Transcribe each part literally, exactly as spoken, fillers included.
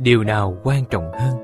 điều nào quan trọng hơn?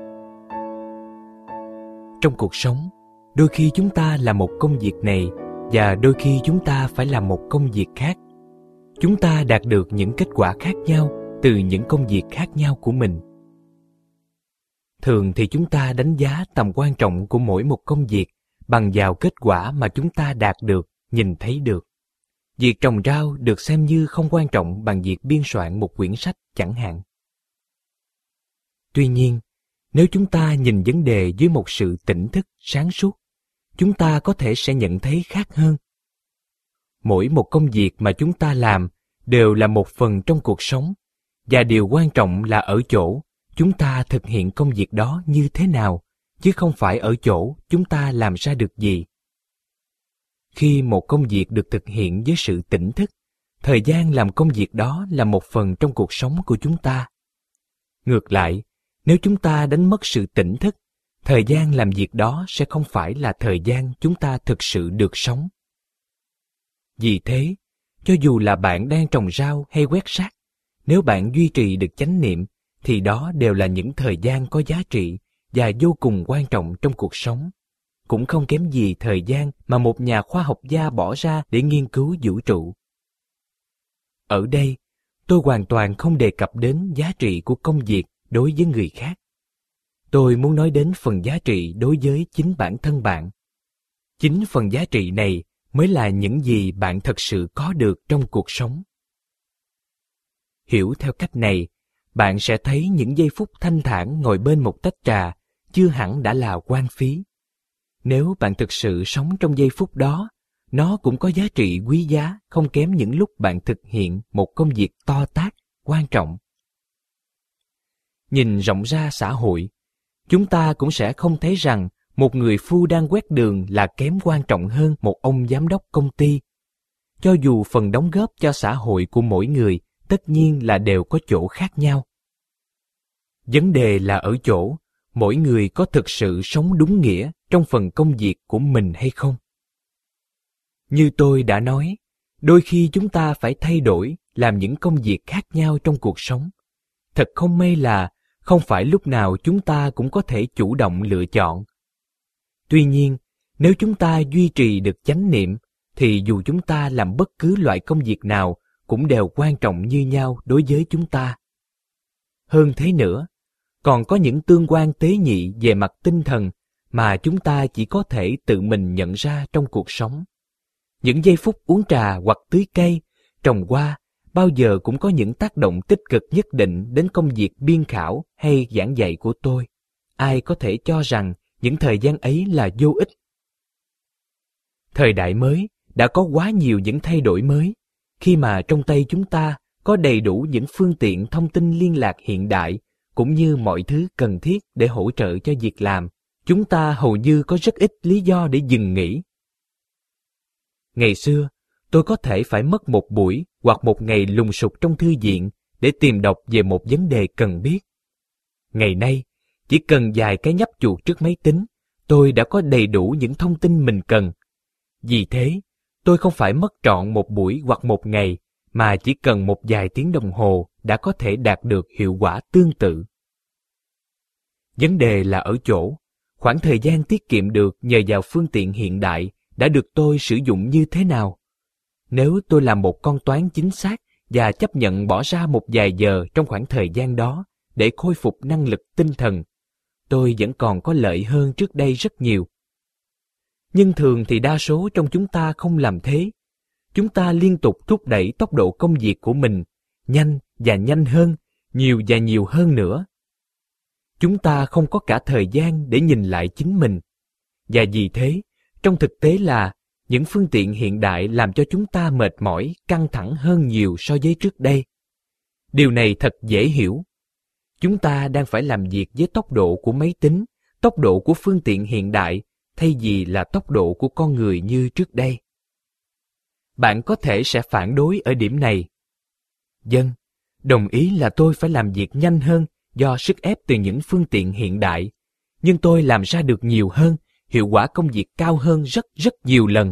Trong cuộc sống, đôi khi chúng ta làm một công việc này và đôi khi chúng ta phải làm một công việc khác. Chúng ta đạt được những kết quả khác nhau từ những công việc khác nhau của mình. Thường thì chúng ta đánh giá tầm quan trọng của mỗi một công việc bằng vào kết quả mà chúng ta đạt được, nhìn thấy được. Việc trồng rau được xem như không quan trọng bằng việc biên soạn một quyển sách chẳng hạn. Tuy nhiên, nếu chúng ta nhìn vấn đề dưới một sự tỉnh thức, sáng suốt, chúng ta có thể sẽ nhận thấy khác hơn. Mỗi một công việc mà chúng ta làm đều là một phần trong cuộc sống, và điều quan trọng là ở chỗ chúng ta thực hiện công việc đó như thế nào, chứ không phải ở chỗ chúng ta làm ra được gì. Khi một công việc được thực hiện với sự tỉnh thức, thời gian làm công việc đó là một phần trong cuộc sống của chúng ta. Ngược lại, nếu chúng ta đánh mất sự tỉnh thức, thời gian làm việc đó sẽ không phải là thời gian chúng ta thực sự được sống. Vì thế, cho dù là bạn đang trồng rau hay quét rác, nếu bạn duy trì được chánh niệm, thì đó đều là những thời gian có giá trị và vô cùng quan trọng trong cuộc sống. Cũng không kém gì thời gian mà một nhà khoa học gia bỏ ra để nghiên cứu vũ trụ. Ở đây, tôi hoàn toàn không đề cập đến giá trị của công việc đối với người khác. Tôi muốn nói đến phần giá trị đối với chính bản thân bạn. Chính phần giá trị này mới là những gì bạn thật sự có được trong cuộc sống. Hiểu theo cách này, bạn sẽ thấy những giây phút thanh thản ngồi bên một tách trà chưa hẳn đã là hoang phí. Nếu bạn thực sự sống trong giây phút đó, nó cũng có giá trị quý giá không kém những lúc bạn thực hiện một công việc to tát, quan trọng. Nhìn rộng ra xã hội, chúng ta cũng sẽ không thấy rằng một người phu đang quét đường là kém quan trọng hơn một ông giám đốc công ty. Cho dù phần đóng góp cho xã hội của mỗi người tất nhiên là đều có chỗ khác nhau. Vấn đề là ở chỗ, mỗi người có thực sự sống đúng nghĩa trong phần công việc của mình hay không? Như tôi đã nói, đôi khi chúng ta phải thay đổi, làm những công việc khác nhau trong cuộc sống. Thật không may là không phải lúc nào chúng ta cũng có thể chủ động lựa chọn. Tuy nhiên, nếu chúng ta duy trì được chánh niệm, thì dù chúng ta làm bất cứ loại công việc nào cũng đều quan trọng như nhau đối với chúng ta. Hơn thế nữa, còn có những tương quan tế nhị về mặt tinh thần mà chúng ta chỉ có thể tự mình nhận ra trong cuộc sống. Những giây phút uống trà hoặc tưới cây, trồng hoa bao giờ cũng có những tác động tích cực nhất định đến công việc biên khảo hay giảng dạy của tôi. Ai có thể cho rằng những thời gian ấy là vô ích? Thời đại mới đã có quá nhiều những thay đổi mới, khi mà trong tay chúng ta có đầy đủ những phương tiện thông tin liên lạc hiện đại, cũng như mọi thứ cần thiết để hỗ trợ cho việc làm, chúng ta hầu như có rất ít lý do để dừng nghỉ. Ngày xưa, tôi có thể phải mất một buổi hoặc một ngày lùng sục trong thư viện để tìm đọc về một vấn đề cần biết. Ngày nay, chỉ cần vài cái nhấp chuột trước máy tính, tôi đã có đầy đủ những thông tin mình cần. Vì thế, tôi không phải mất trọn một buổi hoặc một ngày, mà chỉ cần một vài tiếng đồng hồ đã có thể đạt được hiệu quả tương tự. Vấn đề là ở chỗ, khoảng thời gian tiết kiệm được nhờ vào phương tiện hiện đại đã được tôi sử dụng như thế nào? Nếu tôi làm một con toán chính xác và chấp nhận bỏ ra một vài giờ trong khoảng thời gian đó để khôi phục năng lực tinh thần, tôi vẫn còn có lợi hơn trước đây rất nhiều. Nhưng thường thì đa số trong chúng ta không làm thế. Chúng ta liên tục thúc đẩy tốc độ công việc của mình, nhanh và nhanh hơn, nhiều và nhiều hơn nữa. Chúng ta không có cả thời gian để nhìn lại chính mình. Và vì thế, trong thực tế là những phương tiện hiện đại làm cho chúng ta mệt mỏi, căng thẳng hơn nhiều so với trước đây. Điều này thật dễ hiểu. Chúng ta đang phải làm việc với tốc độ của máy tính, tốc độ của phương tiện hiện đại, thay vì là tốc độ của con người như trước đây. Bạn có thể sẽ phản đối ở điểm này. Vâng, đồng ý là tôi phải làm việc nhanh hơn do sức ép từ những phương tiện hiện đại, nhưng tôi làm ra được nhiều hơn, hiệu quả công việc cao hơn rất rất nhiều lần.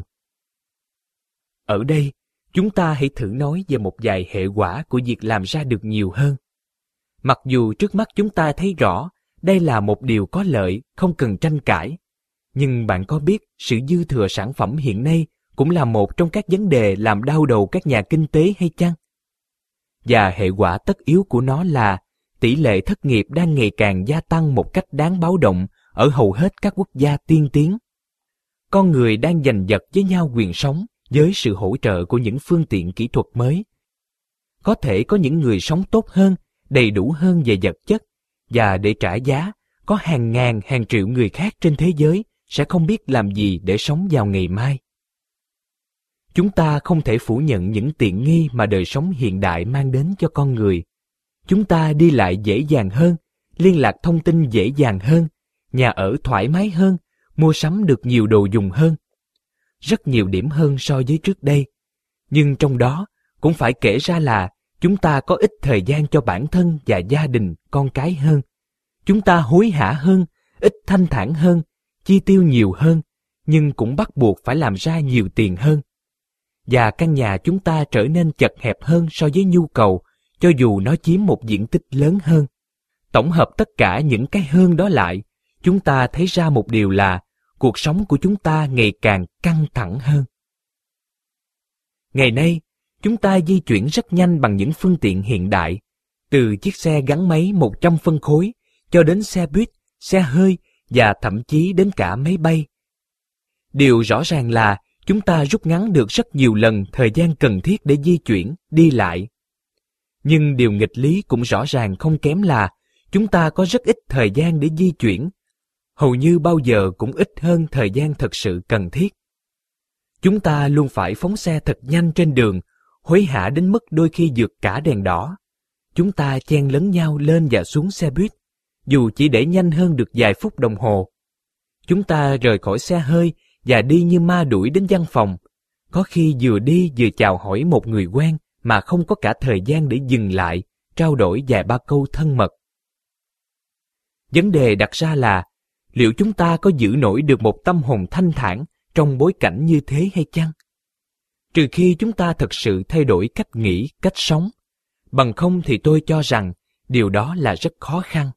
Ở đây, chúng ta hãy thử nói về một vài hệ quả của việc làm ra được nhiều hơn. Mặc dù trước mắt chúng ta thấy rõ đây là một điều có lợi, không cần tranh cãi, nhưng bạn có biết sự dư thừa sản phẩm hiện nay cũng là một trong các vấn đề làm đau đầu các nhà kinh tế hay chăng? Và hệ quả tất yếu của nó là tỷ lệ thất nghiệp đang ngày càng gia tăng một cách đáng báo động ở hầu hết các quốc gia tiên tiến. Con người đang giành giật với nhau quyền sống với sự hỗ trợ của những phương tiện kỹ thuật mới. Có thể có những người sống tốt hơn, đầy đủ hơn về vật chất, và để trả giá, có hàng ngàn hàng triệu người khác trên thế giới sẽ không biết làm gì để sống vào ngày mai. Chúng ta không thể phủ nhận những tiện nghi mà đời sống hiện đại mang đến cho con người. Chúng ta đi lại dễ dàng hơn, liên lạc thông tin dễ dàng hơn, nhà ở thoải mái hơn, mua sắm được nhiều đồ dùng hơn. Rất nhiều điểm hơn so với trước đây. Nhưng trong đó cũng phải kể ra là chúng ta có ít thời gian cho bản thân và gia đình, con cái hơn. Chúng ta hối hả hơn, ít thanh thản hơn, chi tiêu nhiều hơn, nhưng cũng bắt buộc phải làm ra nhiều tiền hơn. Và căn nhà chúng ta trở nên chật hẹp hơn so với nhu cầu, cho dù nó chiếm một diện tích lớn hơn. Tổng hợp tất cả những cái hơn đó lại, chúng ta thấy ra một điều là cuộc sống của chúng ta ngày càng căng thẳng hơn. Ngày nay, chúng ta di chuyển rất nhanh bằng những phương tiện hiện đại, từ chiếc xe gắn máy một trăm phân khối cho đến xe buýt, xe hơi và thậm chí đến cả máy bay. Điều rõ ràng là chúng ta rút ngắn được rất nhiều lần thời gian cần thiết để di chuyển, đi lại. Nhưng điều nghịch lý cũng rõ ràng không kém là chúng ta có rất ít thời gian để di chuyển, hầu như bao giờ cũng ít hơn thời gian thật sự cần thiết. Chúng ta luôn phải phóng xe thật nhanh trên đường, hối hả đến mức đôi khi vượt cả đèn đỏ. Chúng ta chen lấn nhau lên và xuống xe buýt, dù chỉ để nhanh hơn được vài phút đồng hồ. Chúng ta rời khỏi xe hơi và đi như ma đuổi đến văn phòng, có khi vừa đi vừa chào hỏi một người quen mà không có cả thời gian để dừng lại, trao đổi vài ba câu thân mật. Vấn đề đặt ra là, liệu chúng ta có giữ nổi được một tâm hồn thanh thản trong bối cảnh như thế hay chăng? Trừ khi chúng ta thực sự thay đổi cách nghĩ, cách sống, bằng không thì tôi cho rằng điều đó là rất khó khăn.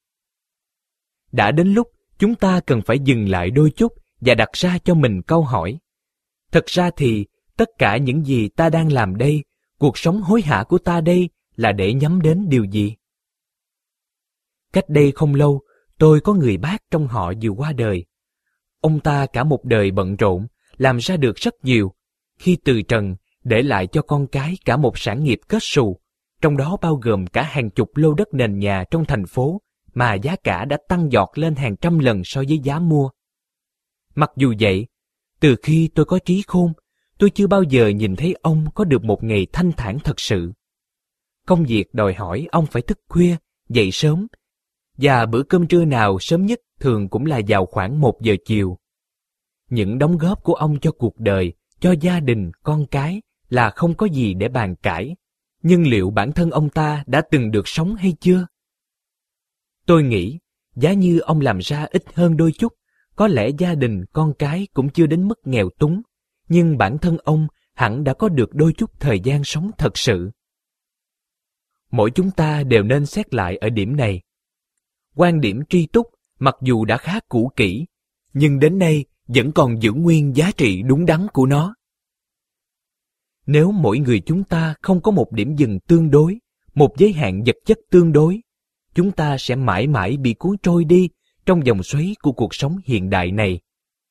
Đã đến lúc chúng ta cần phải dừng lại đôi chút và đặt ra cho mình câu hỏi. Thật ra thì tất cả những gì ta đang làm đây, cuộc sống hối hả của ta đây là để nhắm đến điều gì? Cách đây không lâu, tôi có người bác trong họ vừa qua đời. Ông ta cả một đời bận rộn, làm ra được rất nhiều. Khi từ trần, để lại cho con cái cả một sản nghiệp kết xù, trong đó bao gồm cả hàng chục lô đất nền nhà trong thành phố mà giá cả đã tăng giọt lên hàng trăm lần so với giá mua. Mặc dù vậy, từ khi tôi có trí khôn, tôi chưa bao giờ nhìn thấy ông có được một ngày thanh thản thật sự. Công việc đòi hỏi ông phải thức khuya, dậy sớm, và bữa cơm trưa nào sớm nhất thường cũng là vào khoảng một giờ chiều. Những đóng góp của ông cho cuộc đời, cho gia đình, con cái là không có gì để bàn cãi. Nhưng liệu bản thân ông ta đã từng được sống hay chưa? Tôi nghĩ, giá như ông làm ra ít hơn đôi chút, có lẽ gia đình, con cái cũng chưa đến mức nghèo túng, nhưng bản thân ông hẳn đã có được đôi chút thời gian sống thật sự. Mỗi chúng ta đều nên xét lại ở điểm này. Quan điểm tri túc, mặc dù đã khá cũ kỹ, nhưng đến nay vẫn còn giữ nguyên giá trị đúng đắn của nó. Nếu mỗi người chúng ta không có một điểm dừng tương đối, một giới hạn vật chất tương đối, chúng ta sẽ mãi mãi bị cuốn trôi đi trong vòng xoáy của cuộc sống hiện đại này.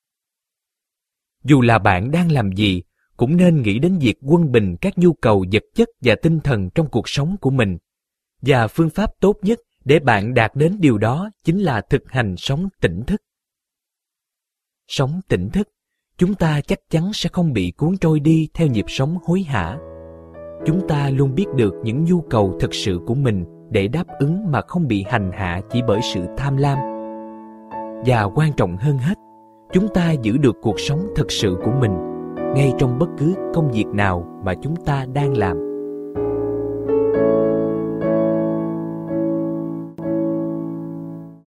Dù là bạn đang làm gì, cũng nên nghĩ đến việc quân bình các nhu cầu vật chất và tinh thần trong cuộc sống của mình. Và phương pháp tốt nhất để bạn đạt đến điều đó chính là thực hành sống tỉnh thức. Sống tỉnh thức, chúng ta chắc chắn sẽ không bị cuốn trôi đi theo nhịp sống hối hả. Chúng ta luôn biết được những nhu cầu thực sự của mình để đáp ứng mà không bị hành hạ chỉ bởi sự tham lam. Và quan trọng hơn hết, chúng ta giữ được cuộc sống thực sự của mình ngay trong bất cứ công việc nào mà chúng ta đang làm.